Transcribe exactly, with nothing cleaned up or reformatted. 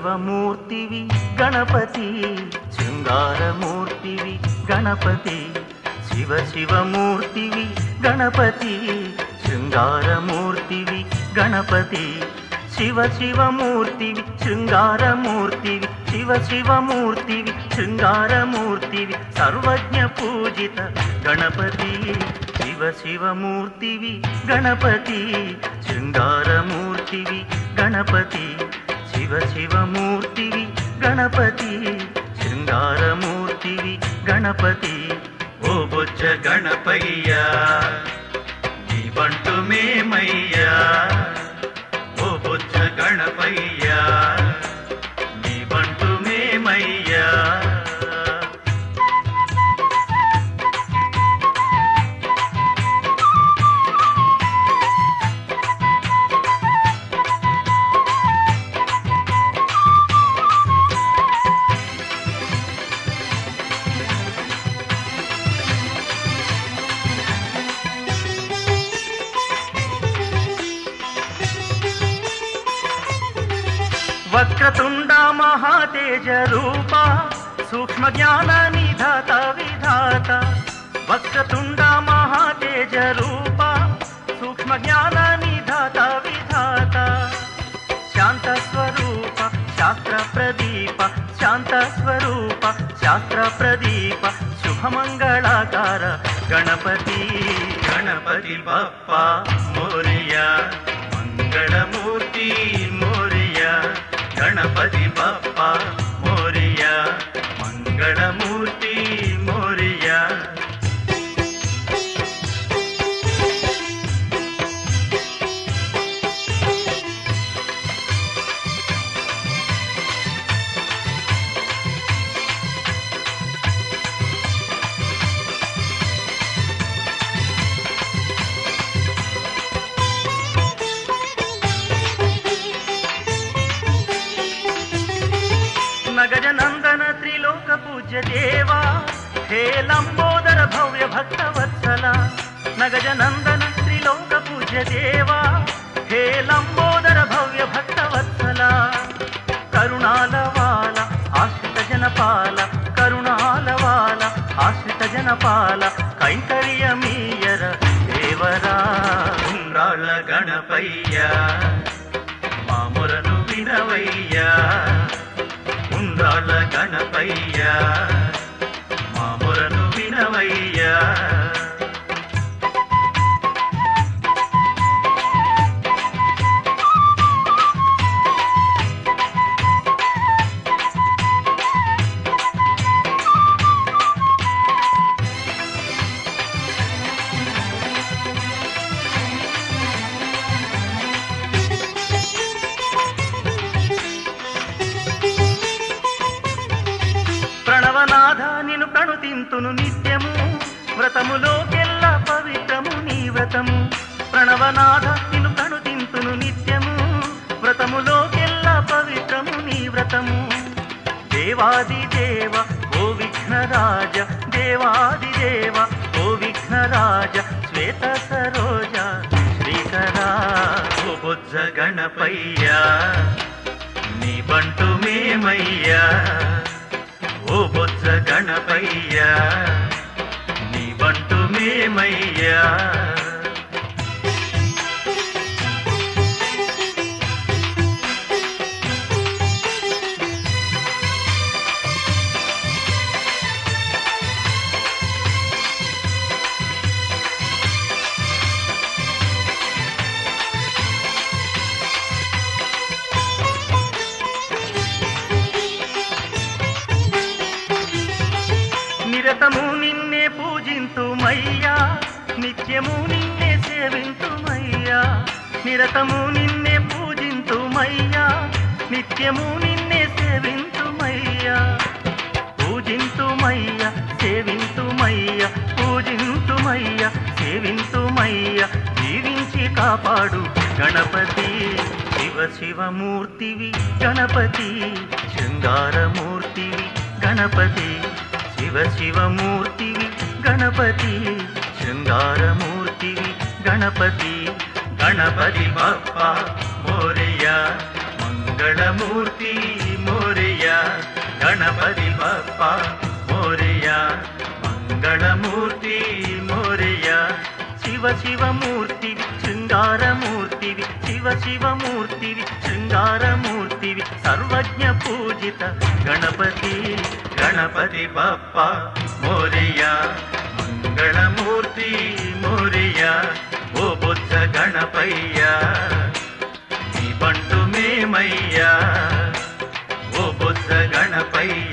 శివమూర్తివి గణపతి శృంగారమూర్తివి గణపతి శివ శివమూర్తివి గణపతి శృంగారమూర్తివి గణపతి శివ శివమూర్తివి శృంగారమూర్తివి శివ శివమూర్తివి శృంగారమూర్తివి సర్వజ్ఞ పూజిత గణపతి శివ శివమూర్తివి గణపతి శృంగారమూర్తివి గణపతి శివ శివమూర్తివి గణపతి శృంగారమూర్తివి గణపతి ఓ బొజ్జ గణపయ్యా నీ బంటు మేమయ్యా ఓ బొజ్జ గణపయ్యా నీ బంటు మేమయ్యా వక్రతుండ మహాతేజ రూప సూక్ష్మ జ్ఞాన నిధాత విధాత వక్రతుండ మహాతేజ రూప సూక్ష్మ జ్ఞాన నిధాత విధాత శాంత స్వరూప శాస్త్ర ప్రదీప శాంత స్వరూప శాస్త్ర ప్రదీప శుభమంగళాకార గణపతి గణపతి బప్పా మోరియా మంగళమూర్తి మోరియా గణపతి బప్పా మోరియా మంగళమూర్తి మోరియా నగజనందన త్రిలోక పూజ్య దేవా హే లంబోదర భవ్య భక్త వత్సల నగజనందన త్రిలోక పూజ్య దేవా హే లంబోదర భవ్య భక్త వత్సల కరుణాల వాల ఆశ్రిత జనపాల కరుణాల వాల ఆశ్రిత జనపాల కైంకర్యమీయర దేవరా ఉండ్రాళ్ళ గణపయ్యా మామురను వినవయ్యా ఉండ్రాళ్ళ గణపయ్యా మామురను వినవయ్యా ప్రణవనాథ నిను ప్రణుతింతును నిత్యము వ్రతములోకెల్ల పవిత్రము నీ వ్రతము ప్రణవనాథ నిను ప్రణుతింతును నిత్యము వ్రతములోకెల్ల పవిత్రము నీ వ్రతము దేవాది దేవ ఓ విఘ్నరాజ దేవాది దేవ ఓ విఘ్నరాజ శ్వేత సరోజ శ్రీకరా ఓ బొజ్జ గణపయ్యా నీ బంటు మేమయ్యా ఓ బొజ్జ గణపయ్యా నీ బంటు మేమయ్యా నిరతము నిన్నే పూజింతుమయ్యా నిత్యము నిన్నే సేవింతుమయ్యా నిరతము నిన్నే పూజింతుమయ్యా నిత్యము నిన్నే సేవింతుమయ్యా పూజింతుమయ్యా సేవింతుమయ్యా పూజింతుమయ్యా సేవింతుమయ్యా జీవించి కాపాడు గణపతి శివ శివమూర్తివి గణపతి శృంగారమూర్తివి గణపతి శివ శివమూర్తివి గణపతి శృంగారమూర్తివి గణపతి గణపతి బప్పా మోరియా మంగళమూర్తి గణపతి బప్ప మోరియా మంగళమూర్తి మోరియా శివ శివమూర్తివి శృంగారమూర్తివి శివ శివమూర్తివి శృంగారమూర్తివి సర్వజ్ఞ పూజిత గణపతి గణపతి బప్ప మోరియా మంగళమూర్తి మోరియా ఓ బొజ్జ గణపయ్యా నీ బంటు మేమయ్యా ఓ బొజ్జ గణపయ్యా